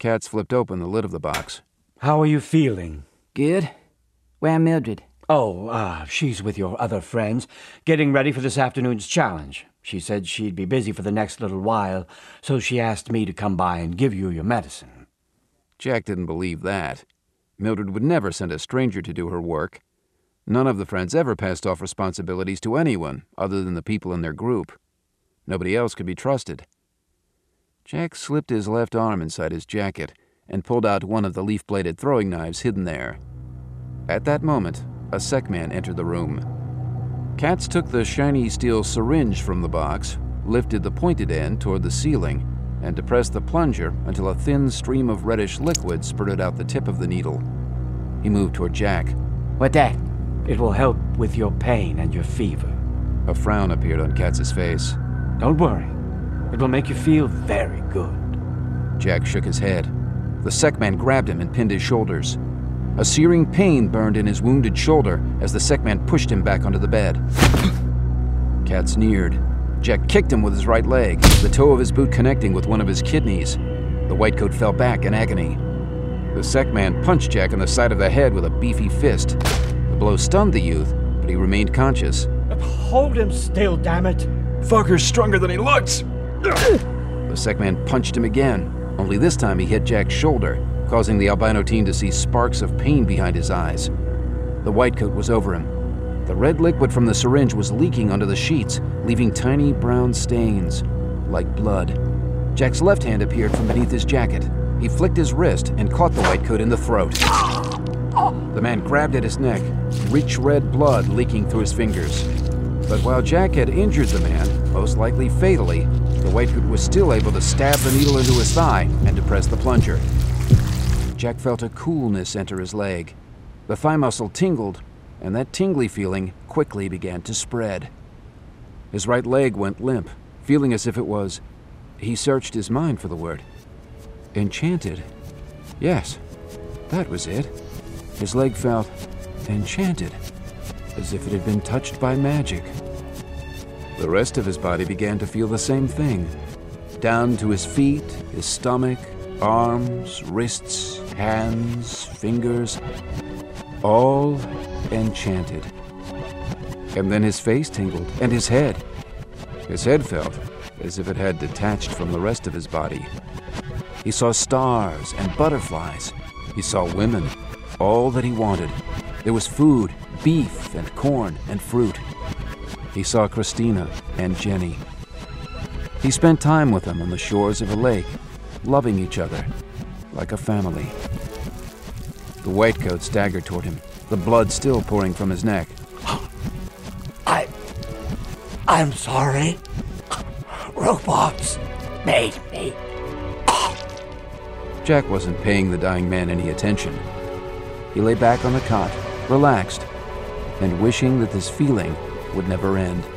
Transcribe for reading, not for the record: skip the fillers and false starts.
Katz flipped open the lid of the box. How are you feeling? Good. Where's Mildred? She's with your other friends, getting ready for this afternoon's challenge. She said she'd be busy for the next little while, so she asked me to come by and give you your medicine. Jack didn't believe that. Mildred would never send a stranger to do her work. None of the friends ever passed off responsibilities to anyone other than the people in their group. Nobody else could be trusted. Jack slipped his left arm inside his jacket and pulled out one of the leaf-bladed throwing knives hidden there. At that moment, a SecMan entered the room. Katz took the shiny steel syringe from the box, lifted the pointed end toward the ceiling, and depressed the plunger until a thin stream of reddish liquid spurted out the tip of the needle. He moved toward Jack. What that? It will help with your pain and your fever. A frown appeared on Katz's face. Don't worry. It will make you feel very good. Jack shook his head. The SecMan grabbed him and pinned his shoulders. A searing pain burned in his wounded shoulder as the SecMan pushed him back onto the bed. Katz sneered. Jack kicked him with his right leg, the toe of his boot connecting with one of his kidneys. The whitecoat fell back in agony. The SecMan punched Jack in the side of the head with a beefy fist. The blow stunned the youth, but he remained conscious. Hold him still, damn it! Fucker's stronger than he looks! The SecMan punched him again, only this time he hit Jack's shoulder, causing the albino teen to see sparks of pain behind his eyes. The whitecoat was over him. The red liquid from the syringe was leaking onto the sheets, leaving tiny brown stains, like blood. Jack's left hand appeared from beneath his jacket. He flicked his wrist and caught the whitecoat in the throat. The man grabbed at his neck, rich red blood leaking through his fingers. But while Jack had injured the man, most likely fatally, the whitecoat was still able to stab the needle into his thigh and depress the plunger. Jack felt a coolness enter his leg. The thigh muscle tingled, and that tingly feeling quickly began to spread. His right leg went limp, feeling as if it was... He searched his mind for the word. Enchanted. Yes, that was it. His leg felt enchanted, as if it had been touched by magic. The rest of his body began to feel the same thing. Down to his feet, his stomach, arms, wrists, hands, fingers, all enchanted. And then his face tingled, and his head. His head felt as if it had detached from the rest of his body. He saw stars and butterflies. He saw women, all that he wanted. There was food, beef and corn and fruit. He saw Christina and Jenny. He spent time with them on the shores of a lake, loving each other like a family. The whitecoat staggered toward him, the blood still pouring from his neck. I'm sorry. Robots made me. Jack wasn't paying the dying man any attention. He lay back on the cot, relaxed, and wishing that this feeling would never end.